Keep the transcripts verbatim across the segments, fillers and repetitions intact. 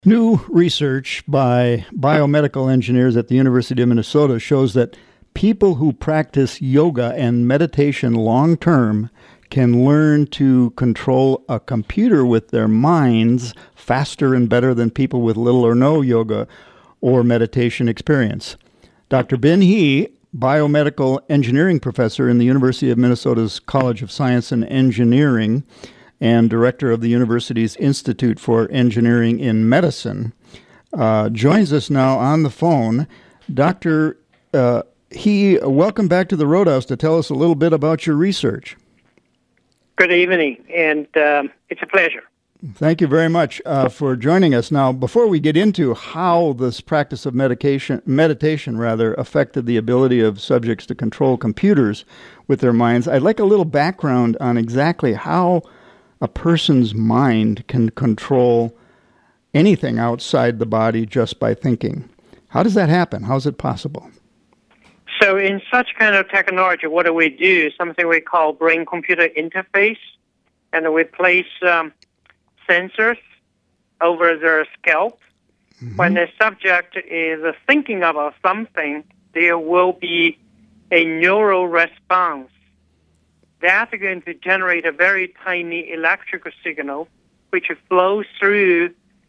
New research by biomedical engineers at the University of Minnesota shows that people who practice yoga and meditation long-term can learn to control a computer with their minds faster and better than people with little or no yoga or meditation experience. Doctor Ben He, biomedical engineering professor in the University of Minnesota's College of Science and Engineering, and director of the university's Institute for Engineering in Medicine, uh, joins us now on the phone. Doctor Uh, He, welcome back to the Roadhouse to tell us a little bit about your research. Good evening, and um, it's a pleasure. Thank you very much uh, for joining us. Now, before we get into how this practice of medication, meditation rather, affected the ability of subjects to control computers with their minds, I'd like a little background on exactly how a person's mind can control anything outside the body just by thinking. How does that happen? How is it possible? So in such kind of technology, what do we do? Something we call brain-computer interface, and we place um, sensors over their scalp. Mm-hmm. When the subject is thinking about something, there will be a neural response. That's going to generate a very tiny electrical signal, which flows through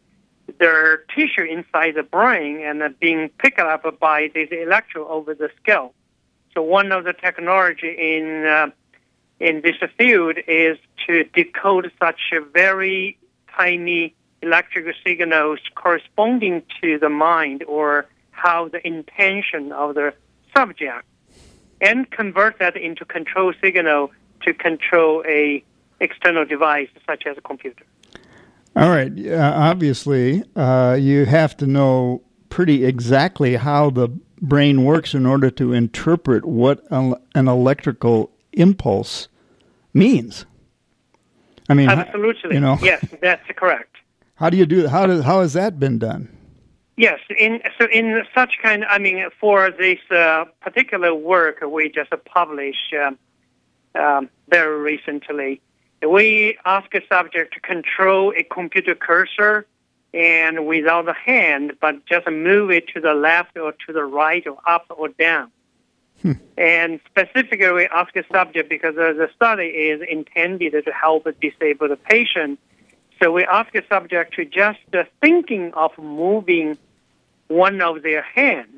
their tissue inside the brain and being picked up by this electrode over the scalp. So one of the technology in uh, in this field is to decode such a very tiny electrical signals corresponding to the mind or how the intention of the subject, and convert that into control signal to control a external device such as a computer. All right. Uh, obviously, uh, you have to know pretty exactly how the brain works in order to interpret what an electrical impulse means. I mean, absolutely. You know, yes, that's correct. How do you do? How does how has that been done? Yes, in so in such kind. I mean, for this uh, particular work, we just published um, um, very recently. We ask a subject to control a computer cursor, and without a hand, but just move it to the left or to the right or up or down. Hmm. And specifically, we ask a subject because the study is intended to help a disabled patient. So we ask a subject to just uh, thinking of moving one of their hands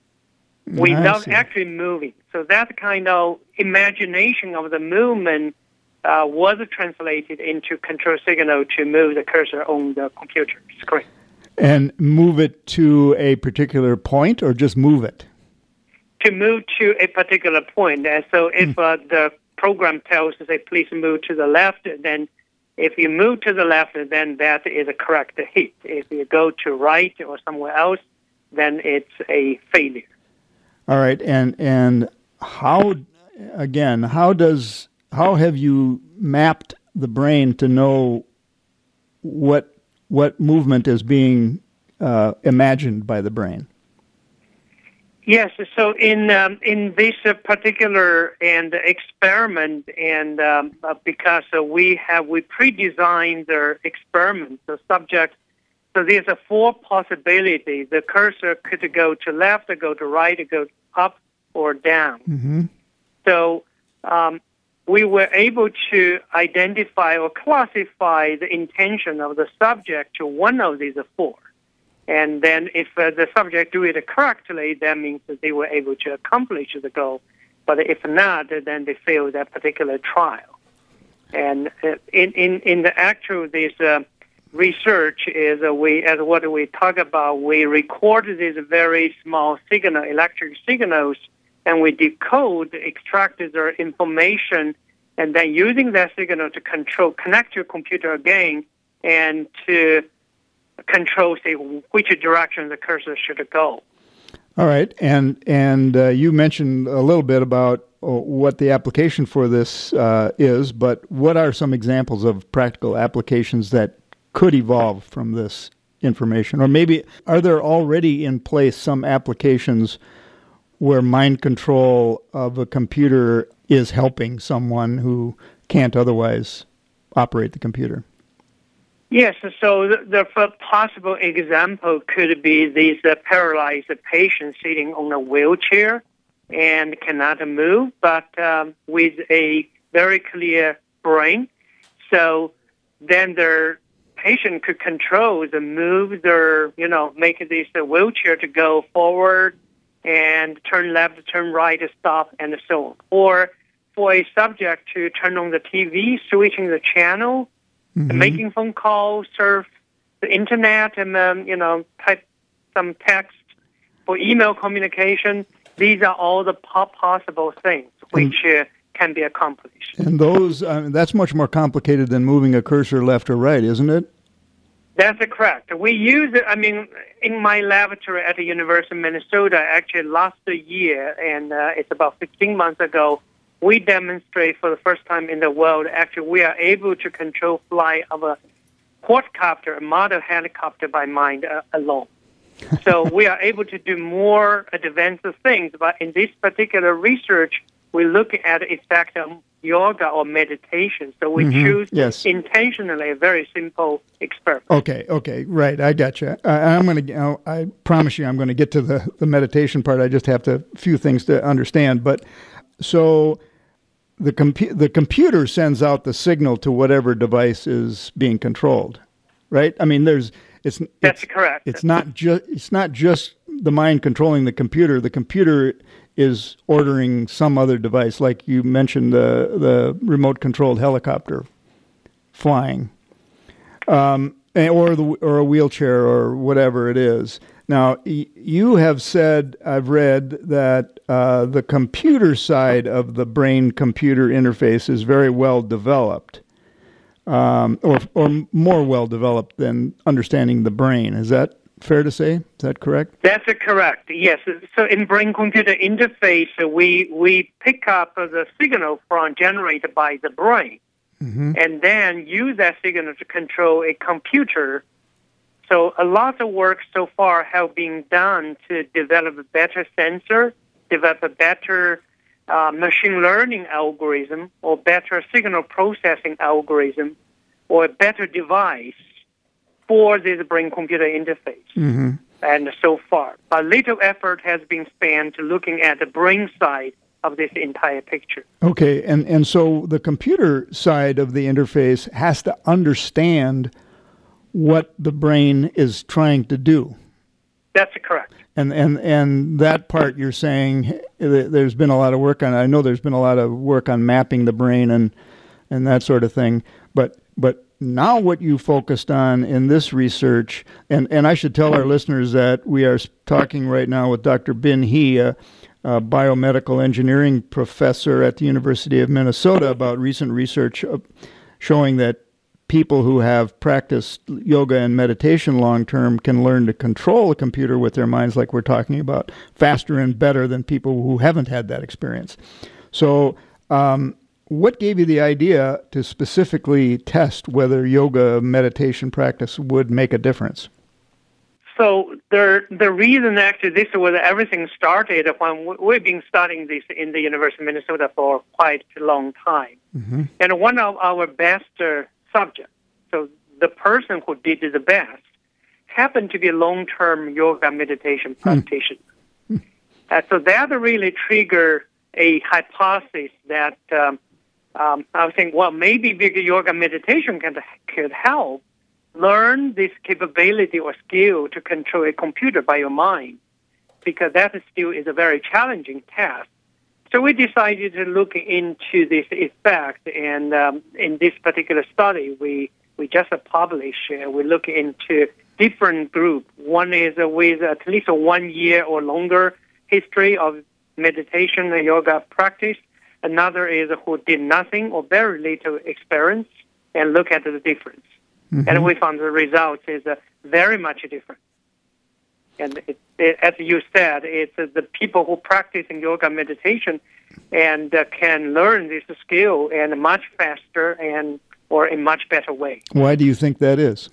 without actually moving. So that kind of imagination of the movement Uh, was translated into control signal to move the cursor on the computer screen. And move it to a particular point, or just move it? To move to a particular point. And so if uh, the program tells us, say, please move to the left, then if you move to the left, then that is a correct hit. If you go to right or somewhere else, then it's a failure. All right. And, and how, again, how does... How have you mapped the brain to know what what movement is being uh, imagined by the brain? Yes. So in um, in this uh, particular and experiment, and um, uh, because uh, we have we pre-designed the experiment, the subject. So there's a four possibilities. The cursor could go to left, or go to right, or go up or down. Mm-hmm. So. Um, We were able to identify or classify the intention of the subject to one of these four. And then if uh, the subject do it correctly, that means that they were able to accomplish the goal. But if not, then they failed that particular trial. And uh, in, in, in the actual, this uh, research is uh, we, as what we talk about, we record these very small signal, electric signals, and we decode, extract their information, and then using that signal to control, connect your computer again, and to control, say, which direction the cursor should go. All right, and and uh, you mentioned a little bit about uh, what the application for this uh, is, but what are some examples of practical applications that could evolve from this information? Or maybe are there already in place some applications where mind control of a computer is helping someone who can't otherwise operate the computer? Yes, so the, the f- possible example could be these uh, paralyzed patients sitting on a wheelchair and cannot move, but um, with a very clear brain. So then their patient could control the move, their, you know, make this uh, wheelchair to go forward and turn left, turn right, stop, and so on. Or for a subject to turn on the T V, switching the channel, mm-hmm. making phone calls, surf the internet, and um, you know, type some text for email communication. These are all the po- possible things which uh, can be accomplished. And those, I mean, that's much more complicated than moving a cursor left or right, isn't it? That's correct. We use it, I mean, in my laboratory at the University of Minnesota, actually last year, and uh, it's about fifteen months ago, we demonstrate for the first time in the world, actually, we are able to control flight of a quadcopter, a model helicopter by mind uh, alone. So we are able to do more advanced things, but in this particular research, we look at the effect of yoga or meditation. So we mm-hmm. choose yes. intentionally a very simple experiment. Okay, okay, right. I got you. I, I'm going to. I promise you, I'm going to get to the, the meditation part. I just have to a few things to understand. But so the compu- the computer sends out the signal to whatever device is being controlled, right? I mean, there's it's that's it's, correct. It's not just it's not just the mind controlling the computer. The computer is ordering some other device, like you mentioned, the the remote controlled helicopter flying, um, or the or a wheelchair or whatever it is. Now, y- you have said, I've read that uh, the computer side of the brain-computer interface is very well developed, um, or or more well developed than understanding the brain. Is that fair to say? Is that correct? That's correct, yes. So in brain-computer interface, we we pick up the signal from generated by the brain, mm-hmm. and then use that signal to control a computer. So a lot of work so far have been done to develop a better sensor, develop a better uh, machine learning algorithm, or better signal processing algorithm, or a better device for this brain-computer interface. Mm-hmm. And so far, a little effort has been spent looking at the brain side of this entire picture. Okay, and, and so the computer side of the interface has to understand what the brain is trying to do. That's correct. And and and that part you're saying there's been a lot of work on. I know there's been a lot of work on mapping the brain and and that sort of thing. But but now what you focused on in this research, and, and I should tell our listeners that we are talking right now with Doctor Bin He, a, a biomedical engineering professor at the University of Minnesota, about recent research showing that people who have practiced yoga and meditation long-term can learn to control a computer with their minds, like we're talking about, faster and better than people who haven't had that experience. So um, what gave you the idea to specifically test whether yoga meditation practice would make a difference? So the the reason actually this was everything started when we've been studying this in the University of Minnesota for quite a long time. Mm-hmm. And one of our best uh, subject, so the person who did the best, happened to be a long-term yoga meditation practitioner. Hmm. Uh, so that really triggered a hypothesis that um, um, I was thinking, well, maybe big yoga meditation can could help learn this capability or skill to control a computer by your mind, because that still is a very challenging task. So we decided to look into this effect, and um, in this particular study, we, we just published, uh, we look into different groups. One is uh, with at least a one year or longer history of meditation and yoga practice. Another is who did nothing or very little experience, and look at the difference. Mm-hmm. And we found the results is uh, very much different. And it, it, as you said, it's uh, the people who practice in yoga meditation and uh, can learn this skill and much faster and or in much better way. Why do you think that is?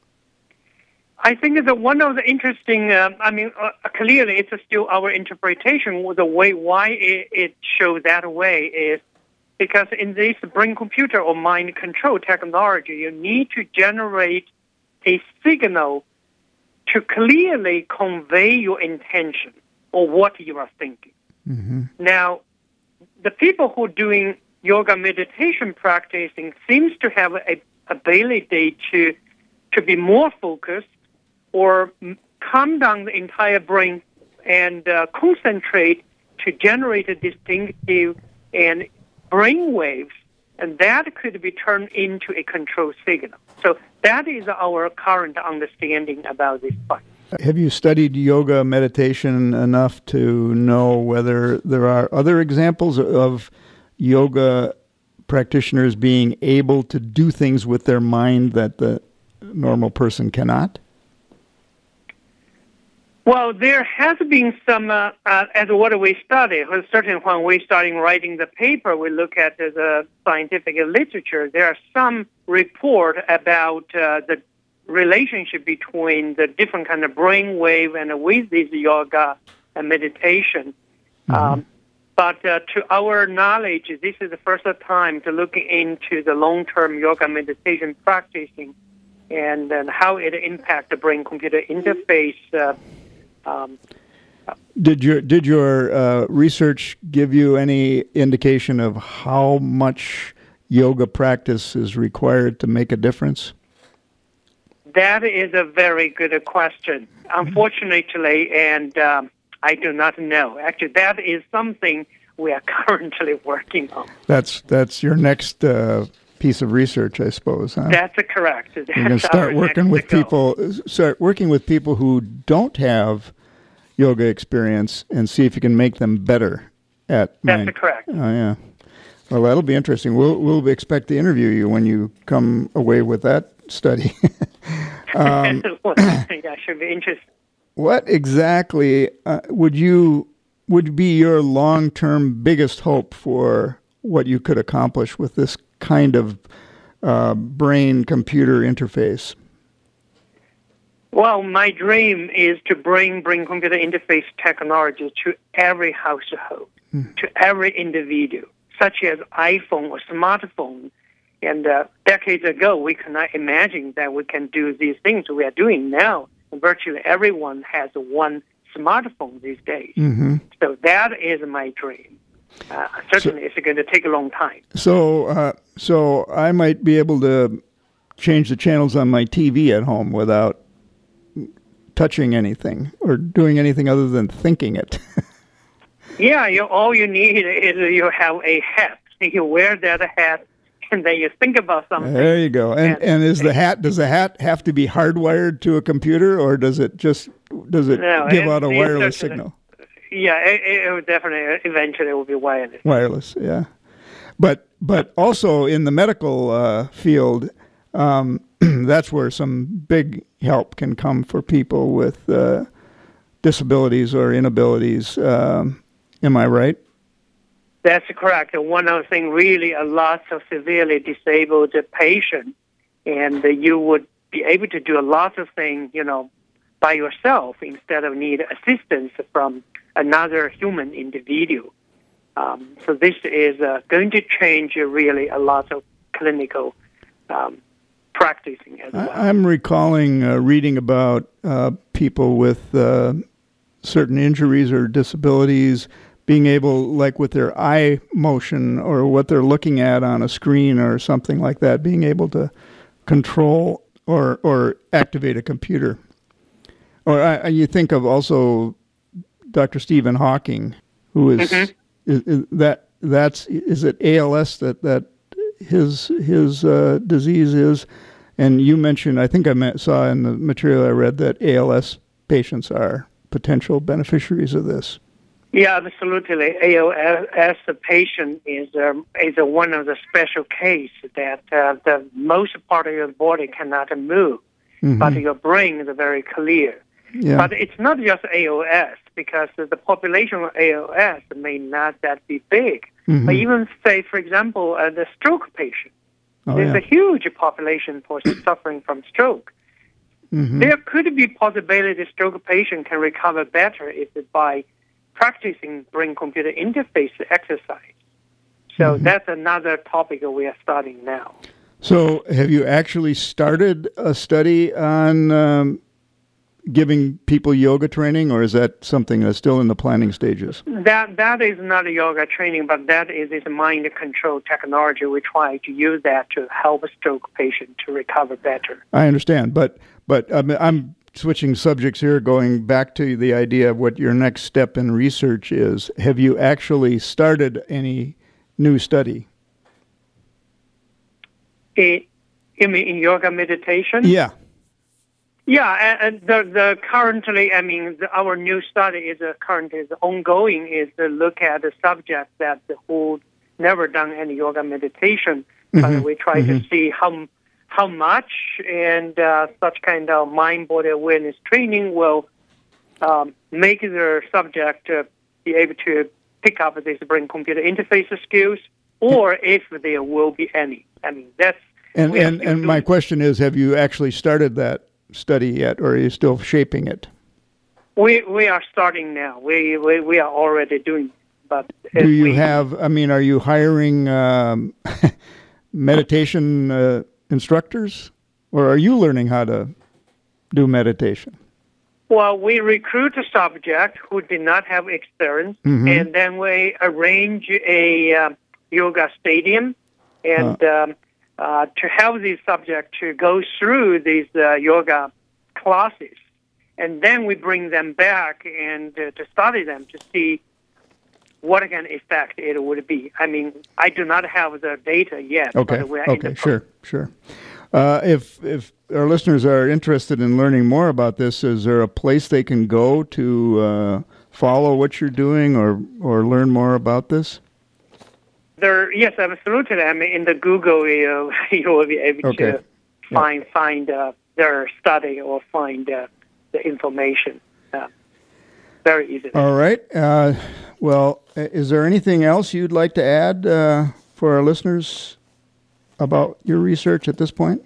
I think that one of the interesting, uh, I mean, uh, clearly it's still our interpretation. The way why it, it shows that way is because in this brain-computer or mind control technology, you need to generate a signal to clearly convey your intention or what you are thinking. Mm-hmm. Now, the people who are doing yoga meditation practicing seems to have a ability to to be more focused or calm down the entire brain and uh, concentrate to generate a distinctive and brain waves, and that could be turned into a control signal. So that is our current understanding about this point. Have you studied yoga meditation enough to know whether there are other examples of yoga practitioners being able to do things with their mind that the normal person cannot? Well, there has been some, uh, uh, as what we study, certainly when we started writing the paper, we look at uh, the scientific literature. There are some report about uh, the relationship between the different kind of brain wave and with this yoga and meditation. Mm-hmm. Um, but uh, to our knowledge, this is the first time to look into the long-term yoga meditation practicing and, and how it impacts the brain-computer interface. Uh, um, did your did your uh, research give you any indication of how much yoga practice is required to make a difference? That is a very good question. Unfortunately, and um, I do not know. Actually, that is something we are currently working on. That's that's your next uh, piece of research, I suppose. Huh? That's correct. That's You're going to start working with people. Start working with people who don't have yoga experience, and see if you can make them better at. That's mind. correct. Oh yeah. Well, that'll be interesting. We'll we'll expect to interview you when you come away with that study. um, yeah, should be interesting. What exactly uh, would you would be your long-term biggest hope for what you could accomplish with this kind of uh, brain-computer interface? Well, my dream is to bring brain-computer interface technology to every household, mm. to every individual, such as iPhone or smartphone. And uh, decades ago, we could not imagine that we can do these things we are doing now. Virtually everyone has one smartphone these days. Mm-hmm. So that is my dream. Uh, certainly, so, it's going to take a long time. So, uh, so I might be able to change the channels on my T V at home without touching anything or doing anything other than thinking it. Yeah, you, all you need is you have a hat. You wear that hat, and then you think about something. There you go. And and, and is the hat does the hat have to be hardwired to a computer, or does it just does it no, give it, out a wireless signal? Yeah, it, it would definitely eventually it will be wireless. Wireless, yeah. But but also in the medical uh, field, um, that's where some big help can come for people with uh, disabilities or inabilities. Um, am I right? That's correct. One of the things, really, a lot of severely disabled patients, and you would be able to do a lot of things, you know, by yourself instead of need assistance from another human individual. Um, so this is uh, going to change uh, really a lot of clinical um, practicing as well. I'm recalling uh, reading about uh, people with uh, certain injuries or disabilities being able, like with their eye motion or what they're looking at on a screen or something like that, being able to control or or activate a computer. Or I, you think of also Doctor Stephen Hawking, who is, mm-hmm. is, is that that's is it A L S that that his his uh, disease is, and you mentioned, I think I met, saw in the material I read that A L S patients are potential beneficiaries of this. Yeah, absolutely. A L S patient is um, is a one of the special case that uh, the most part of your body cannot move, mm-hmm. but your brain is very clear. Yeah. But it's not just A L S, because the population of A L S may not that be big. Mm-hmm. But even say, for example, uh, the stroke patient. Oh, There's yeah. a huge population for suffering from stroke. Mm-hmm. There could be possibility the stroke patient can recover better if it by practicing brain-computer interface exercise. So Mhm. that's another topic we are starting now. So have you actually started a study on um, giving people yoga training, or is that something that's still in the planning stages? That That is not a yoga training, but that is, is a mind control technology. We try to use that to help a stroke patient to recover better. I understand, but but um, I'm switching subjects here, going back to the idea of what your next step in research is. Have you actually started any new study? It, you mean in yoga meditation? Yeah. Yeah, and the the currently, I mean, the, our new study is uh, currently is ongoing. Is to look at the subject that who never done any yoga meditation, Mm-hmm. but we try Mm-hmm. to see how how much and uh, such kind of mind body awareness training will um, make the subject uh, be able to pick up these brain computer interface skills, or if there will be any. I mean, that's And we are and, still and my doing- question is, have you actually started that study yet, or are you still shaping it? We we are starting now. We we, we are already doing. But Do you we, have, I mean, are you hiring um, meditation uh, instructors, or are you learning how to do meditation? Well, we recruit a subject who did not have experience, Mhm. and then we arrange a um, yoga stadium, and um, uh, to help the subject to go through these uh, yoga classes, and then we bring them back and uh, to study them to see what kind of effect it would be. I mean, I do not have the data yet. Okay. But we are in Okay. the Sure. Sure. Uh, if if our listeners are interested in learning more about this, is there a place they can go to uh, follow what you're doing, or or learn more about this? There, yes, absolutely. I mean, in the Google, you, you will be able Okay. to find find uh, their study or find uh, the information uh, very easily. All right. Uh, well, is there anything else you'd like to add uh, for our listeners about your research at this point?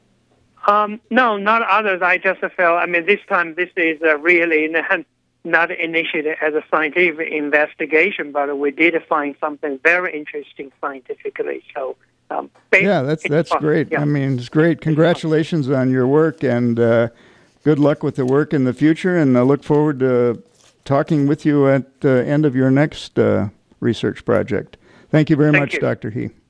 Um, no, not others. I just felt, I mean, this time this is uh, really not, not initiated as a scientific investigation, but we did find something very interesting scientifically. So, um, Yeah, that's it's that's fun. great. Yeah. I mean, it's great. Congratulations on your work, and uh, good luck with the work in the future. And I look forward to talking with you at the end of your next uh, research project. Thank you very Thank much, you. Doctor He.